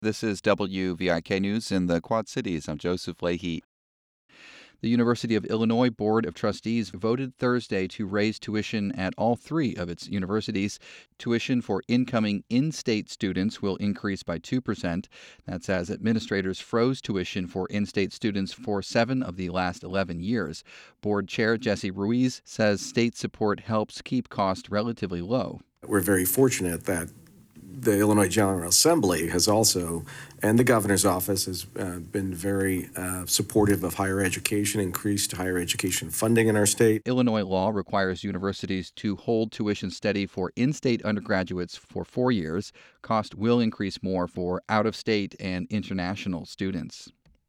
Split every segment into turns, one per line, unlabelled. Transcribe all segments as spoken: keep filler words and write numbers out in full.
This is W V I K News in the Quad Cities. I'm Joseph Leahy. The University of Illinois Board of Trustees voted Thursday to raise tuition at all three of its universities. Tuition for incoming in-state students will increase by two percent. That's as administrators froze tuition for in-state students for seven of the last eleven years. Board Chair Jesse Ruiz says state support helps keep costs relatively low.
We're very fortunate that the Illinois General Assembly has also, and the governor's office has uh, been very uh, supportive of higher education, increased higher education funding in our state.
Illinois law requires universities to hold tuition steady for in-state undergraduates for four years. Cost will increase more for out-of-state and international students.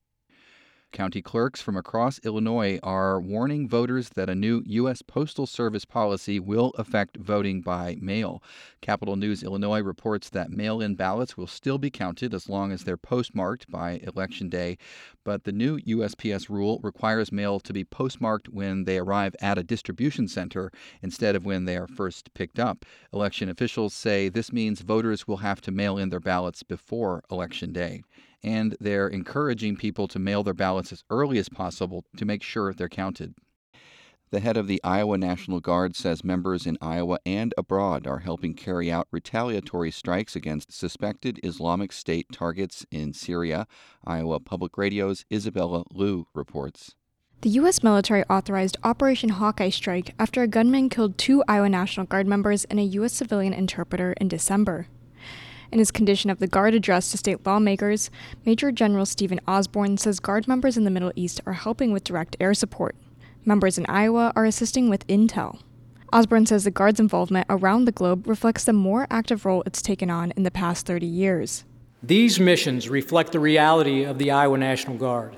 County clerks from across Illinois are warning voters that a new U S Postal Service policy will affect voting by mail. Capital News Illinois reports that mail-in ballots will still be counted as long as they're postmarked by Election Day, but the new U S P S rule requires mail to be postmarked when they arrive at a distribution center instead of when they are first picked up. Election officials say this means voters will have to mail in their ballots before Election Day, and they're encouraging people to mail their ballots as early as possible to make sure they're counted. The head of the Iowa National Guard says members in Iowa and abroad are helping carry out retaliatory strikes against suspected Islamic State targets in Syria. Iowa Public Radio's Isabella Liu reports.
The U S military authorized Operation Hawkeye Strike after a gunman killed two Iowa National Guard members and a U S civilian interpreter in December. In his Condition of the Guard address to state lawmakers, Major General Stephen Osborne says Guard members in the Middle East are helping with direct air support. Members in Iowa are assisting with intel. Osborne says the Guard's involvement around the globe reflects the more active role it's taken on in the past thirty years.
These missions reflect the reality of the Iowa National Guard,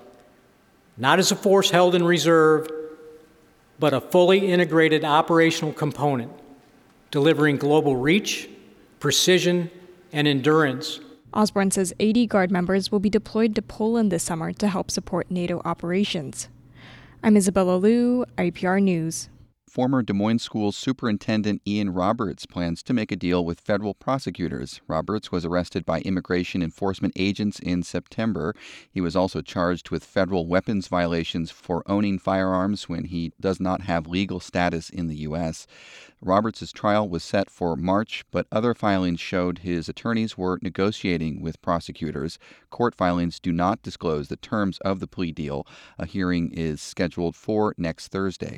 not as a force held in reserve, but a fully integrated operational component, delivering global reach, precision, and endurance.
Osborne says eighty Guard members will be deployed to Poland this summer to help support NATO operations. I'm Isabella Liu, I P R News.
Former Des Moines School Superintendent Ian Roberts plans to make a deal with federal prosecutors. Roberts was arrested by immigration enforcement agents in September. He was also charged with federal weapons violations for owning firearms when he does not have legal status in the U S. Roberts' trial was set for March, but other filings showed his attorneys were negotiating with prosecutors. Court filings do not disclose the terms of the plea deal. A hearing is scheduled for next Thursday.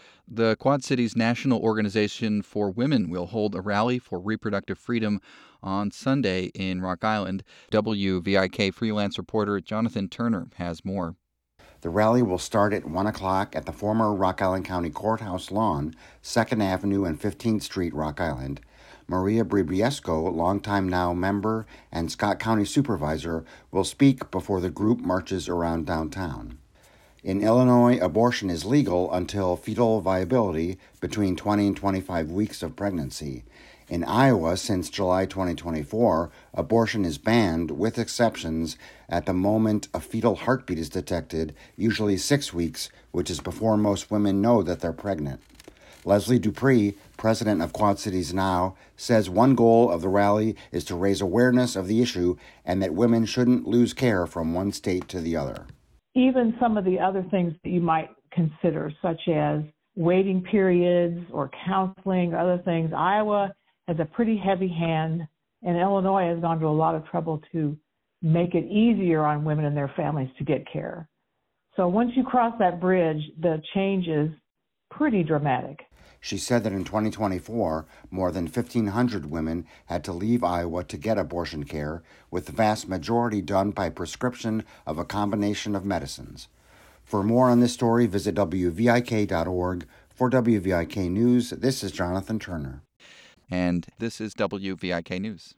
The Quad Cities National Organization for Women will hold a rally for reproductive freedom on Sunday in Rock Island. W V I K freelance reporter Jonathan Turner has more.
The rally will start at one o'clock at the former Rock Island County Courthouse lawn, second Avenue and fifteenth Street, Rock Island. Maria Bribiesco, longtime Now member and Scott County Supervisor, will speak before the group marches around downtown. In Illinois, abortion is legal until fetal viability between twenty and twenty-five weeks of pregnancy. In Iowa, since July twenty twenty-four, abortion is banned with exceptions at the moment a fetal heartbeat is detected, usually six weeks, which is before most women know that they're pregnant. Leslie Dupree, president of Quad Cities Now, says one goal of the rally is to raise awareness of the issue and that women shouldn't lose care from one state to the other.
Even some of the other things that you might consider, such as waiting periods or counseling or other things, Iowa has a pretty heavy hand, and Illinois has gone to a lot of trouble to make it easier on women and their families to get care. So once you cross that bridge, the change is pretty dramatic.
She said that in twenty twenty-four, more than fifteen hundred women had to leave Iowa to get abortion care, with the vast majority done by prescription of a combination of medicines. For more on this story, visit W V I K dot org. For W V I K News, this is Jonathan Turner.
And this is W V I K News.